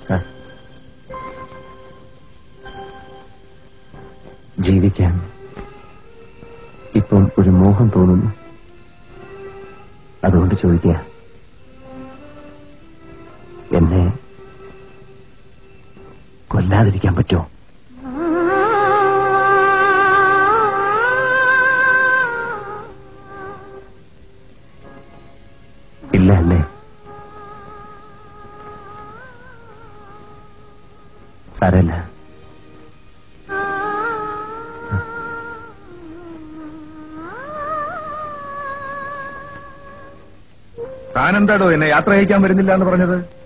ജീവിക്കാൻ ഇപ്പം ഒരു മോഹം തോന്നുന്നു. അതുകൊണ്ട് ചോദിക്കുക, എന്നെ കൊല്ലാതിരിക്കാൻ പറ്റുമോ? ഇല്ല അല്ലേ? സാരമില്ല. താനെന്താടോ എന്നെ യാത്ര അയക്കാൻ വരുന്നില്ല എന്ന് പറഞ്ഞത്?